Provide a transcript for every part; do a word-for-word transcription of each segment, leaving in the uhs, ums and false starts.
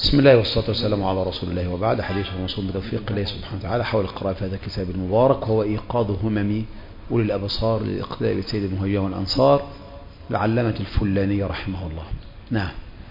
بسم الله والصلاة والسلام على رسول الله، وبعد. حديث موصول بتوفيق الله سبحانه وتعالى حول القراءة في هذا الكتاب المبارك، وهو إيقاظ همم أولي الأبصار للإقتداء بسيد المهيئ والأنصار العلامة الفلاني رحمه الله. نعم.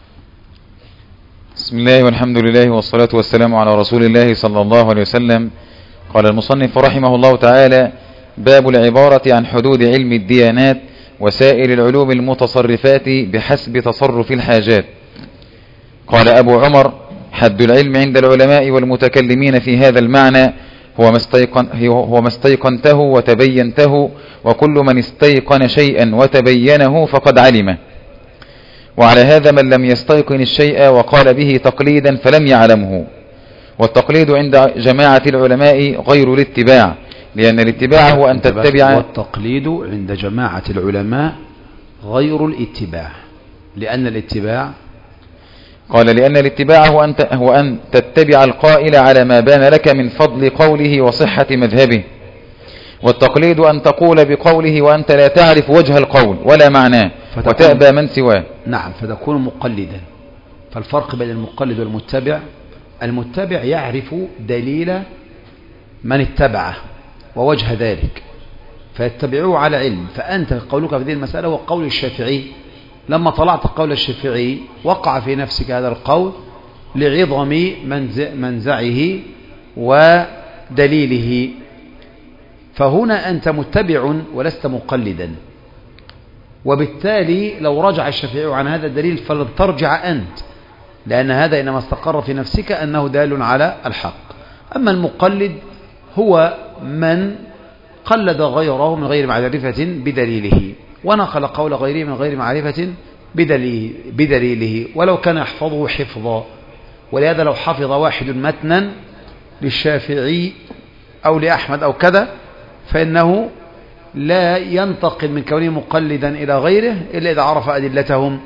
بسم الله والحمد لله والصلاة والسلام على رسول الله صلى الله عليه وسلم. قال المصنف رحمه الله تعالى: باب العبارة عن حدود علم الديانات وسائر العلوم المتصرفات بحسب تصرف الحاجات. قال أبو عمر: حد العلم عند العلماء والمتكلمين في هذا المعنى هو ما استيقن هو ما استيقنته وتبينته، وكل من استيقن شيئا وتبينه فقد علمه. وعلى هذا من لم يستيقن الشيء وقال به تقليدا فلم يعلمه. والتقليد عند جماعة العلماء غير الاتباع، لأن الاتباع هو أن تتبع. والتقليد عند جماعة العلماء غير الاتباع، لأن الاتباع قال لأن الاتباع هو أن هو أن تتبع القائل على ما بان لك من فضل قوله وصحة مذهبه. والتقليد أن تقول بقوله وأنت لا تعرف وجه القول ولا معناه وتأبى من سواه. نعم، فتكون مقلدا. فالفرق بين المقلد والمتبع: المتبع يعرف دليل من اتبعه ووجه ذلك فيتبعوه على علم. فأنت قولك في هذه المسألة هو قول الشافعي، لما طلعت قول الشافعي وقع في نفسك هذا القول لعظم منزعه ودليله، فهنا أنت متبع ولست مقلدا. وبالتالي لو رجع الشافعي عن هذا الدليل فلن ترجع أنت، لأن هذا إنما استقر في نفسك أنه دال على الحق. أما المقلد هو من قلد غيره من غير معرفة بدليله، ونقل قول غيره من غير معرفة بدليله, بدليله ولو كان يحفظه حفظا. ولهذا لو حفظ واحد متنا للشافعي أو لأحمد أو كذا، فإنه لا ينتقل من كونه مقلدا إلى غيره إلا إذا عرف أدلتهم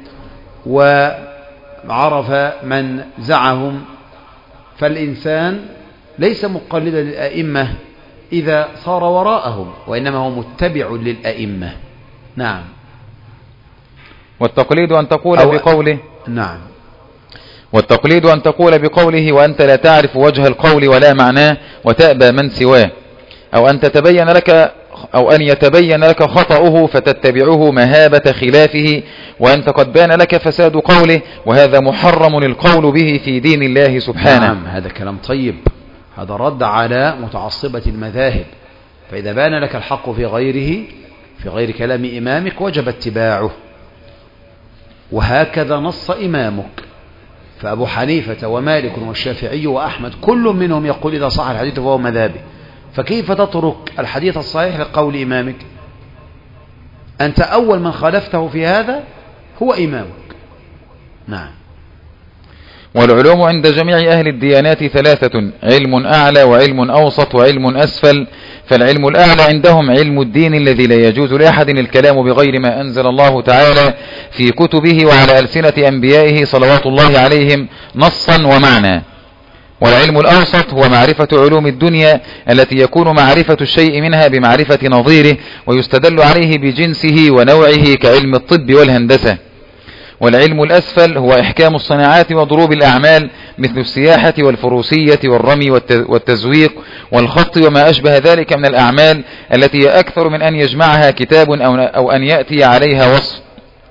وعرف من زعهم. فالإنسان ليس مقلدا للأئمة إذا صار وراءهم، وإنما هو متبع للأئمة. نعم. والتقليد أن تقول بقوله نعم والتقليد أن تقول بقوله وأنت لا تعرف وجه القول ولا معناه وتأبى من سواه، أو أن تتبين لك أو أن يتبين لك خطأه فتتبعه مهابة خلافه، وأنت قد بان لك فساد قوله، وهذا محرم القول به في دين الله سبحانه. نعم، هذا كلام طيب. هذا رد على متعصبة المذاهب. فإذا بان لك الحق في غيره في غير كلام إمامك وجب اتباعه، وهكذا نص إمامك. فأبو حنيفة ومالك والشافعي وأحمد كل منهم يقول إذا صح الحديث فهو مذهبي. فكيف تترك الحديث الصحيح لقول إمامك؟ أنت أول من خالفته في هذا هو إمامك. نعم. والعلوم عند جميع أهل الديانات ثلاثة: علم أعلى وعلم أوسط وعلم أسفل. فالعلم الأعلى عندهم علم الدين الذي لا يجوز لأحد الكلام بغير ما أنزل الله تعالى في كتبه وعلى ألسنة أنبيائه صلوات الله عليهم نصا ومعنى. والعلم الأوسط هو معرفة علوم الدنيا التي يكون معرفة الشيء منها بمعرفة نظيره ويستدل عليه بجنسه ونوعه كعلم الطب والهندسة. والعلم الأسفل هو إحكام الصناعات وضروب الأعمال مثل السياحة والفروسية والرمي والتزويق والخط وما أشبه ذلك من الأعمال التي أكثر من أن يجمعها كتاب أو أن يأتي عليها وصف،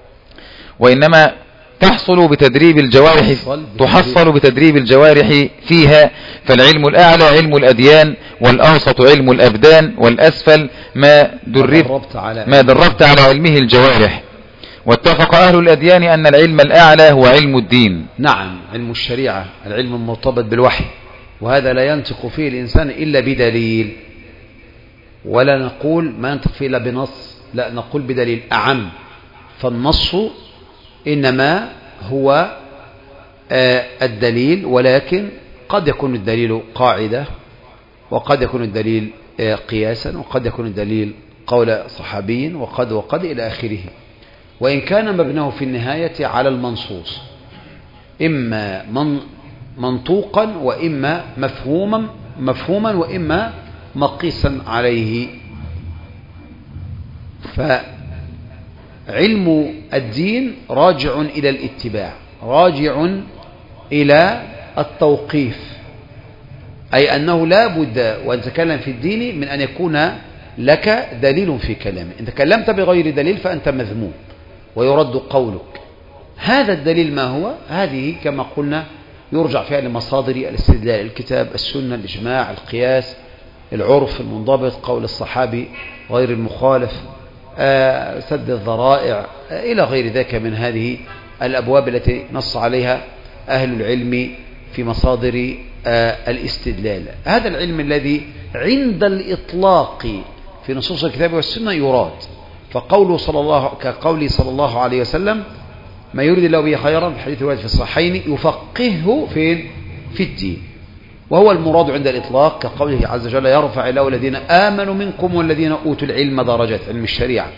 وإنما تحصل بتدريب الجوارح تحصل بتدريب الجوارح فيها. فالعلم الأعلى علم الأديان، والأوسط علم الأبدان، والأسفل ما دربت ما دربت على علمه الجوارح. واتفق أهل الأديان أن العلم الأعلى هو علم الدين. نعم، علم الشريعة، العلم المرتبط بالوحي، وهذا لا ينطق فيه الإنسان إلا بدليل، ولا نقول ما ينطق فيه إلا بنص، لا نقول بدليل أعم. فالنص إنما هو آه الدليل، ولكن قد يكون الدليل قاعدة، وقد يكون الدليل آه قياسا، وقد يكون الدليل قول صحابي، وقد وقد إلى آخره. وإن كان مبناه في النهاية على المنصوص، إما من منطوقا وإما مفهوما مفهوما وإما مقيسا عليه. فعلم الدين راجع إلى الاتباع، راجع إلى التوقيف، أي أنه لا بد وأن تتكلم في الدين من أن يكون لك دليل في كلامه. إن تكلمت بغير دليل فأنت مذموم ويرد قولك. هذا الدليل ما هو؟ هذه كما قلنا يرجع فيها لمصادر الاستدلال: الكتاب، السنة، الإجماع، القياس، العرف المنضبط، قول الصحابي غير المخالف، آه، سد الذرائع، آه، إلى غير ذلك من هذه الأبواب التي نص عليها أهل العلم في مصادر آه، الاستدلال. هذا العلم الذي عند الإطلاق في نصوص الكتاب والسنة يراد، فقوله صلى الله كقوله صلى الله عليه وسلم: ما يريد الله به خيرا، في الحديث الوارد في الصحيحين، يفقهه في في الدين، وهو المراد عند الإطلاق، كقوله عز وجل: يرفع الله الذين آمنوا منكم والذين أوتوا العلم درجات، علم الشريعة.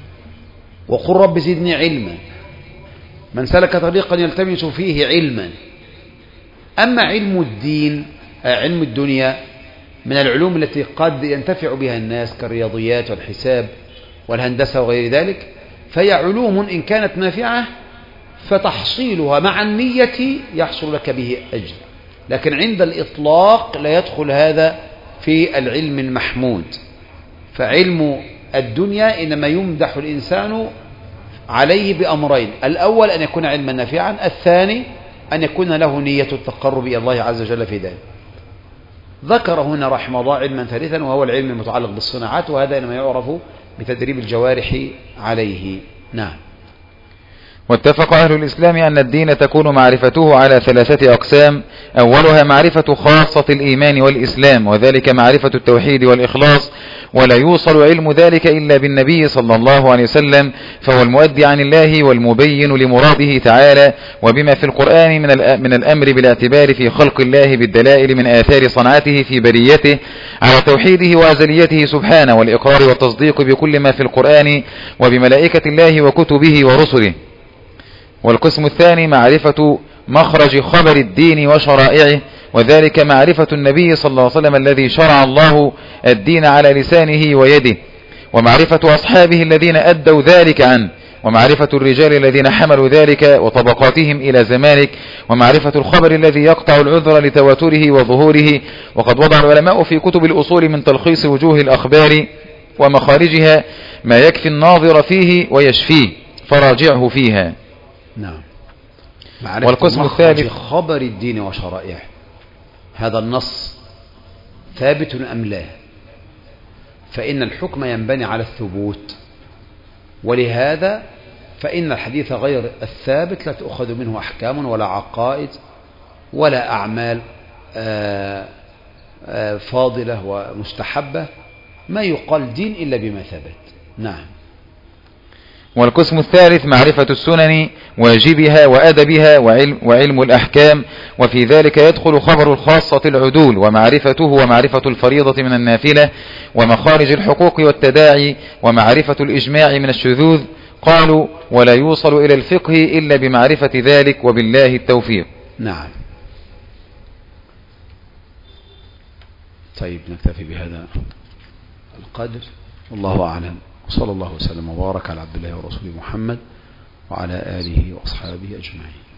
وقل رب زدني علما، من سلك طريقا يلتمس فيه علما. أما علم الدين، علم الدنيا من العلوم التي قد ينتفع بها الناس كالرياضيات والحساب والهندسة وغير ذلك، فهي علوم إن كانت نافعة فتحصيلها مع النية يحصل لك به أجر، لكن عند الإطلاق لا يدخل هذا في العلم المحمود. فعلم الدنيا إنما يمدح الإنسان عليه بأمرين: الأول أن يكون علما نافعا، الثاني أن يكون له نية التقرب إلى الله عز وجل في ذلك. ذكر هنا رحمه الله علما ثالثا وهو العلم المتعلق بالصناعات، وهذا إنما يعرف بتدريب الجوارح عليه. نعم. واتفق أهل الإسلام أن الدين تكون معرفته على ثلاثة أقسام: أولها معرفة خاصة الإيمان والإسلام، وذلك معرفة التوحيد والإخلاص، ولا يوصل علم ذلك إلا بالنبي صلى الله عليه وسلم، فهو المؤدي عن الله والمبين لمراده تعالى، وبما في القرآن من الأمر بالاعتبار في خلق الله بالدلائل من آثار صنعته في بريته على توحيده وأزليته سبحانه، والإقرار والتصديق بكل ما في القرآن وبملائكة الله وكتبه ورسله. والقسم الثاني معرفة مخرج خبر الدين وشرائعه، وذلك معرفة النبي صلى الله عليه وسلم الذي شرع الله الدين على لسانه ويده، ومعرفة أصحابه الذين أدوا ذلك عنه، ومعرفة الرجال الذين حملوا ذلك وطبقاتهم إلى زمانك، ومعرفة الخبر الذي يقطع العذر لتواتره وظهوره. وقد وضع العلماء في كتب الأصول من تلخيص وجوه الأخبار ومخارجها ما يكفي الناظر فيه ويشفيه، فراجعه فيها. نعم. والقسم الثالث خبر الدين وشرائعه، هذا النص ثابت أم لا؟ فإن الحكم ينبني على الثبوت، ولهذا فإن الحديث غير الثابت لا تأخذ منه أحكام ولا عقائد ولا أعمال فاضلة ومستحبة، ما يقال دين إلا بما ثبت. نعم. والقسم الثالث معرفة السنن واجبها وأدبها وعلم, وعلم الأحكام، وفي ذلك يدخل خبر الخاصة العدول ومعرفته، ومعرفة الفريضة من النافلة، ومخارج الحقوق والتداعي، ومعرفة الإجماع من الشذوذ. قالوا: ولا يوصل إلى الفقه إلا بمعرفة ذلك، وبالله التوفيق. نعم. طيب نكتفي بهذا القدر، والله أعلم، وصلى الله وسلم وبارك على عبد الله ورسوله محمد وعلى آله وأصحابه أجمعين.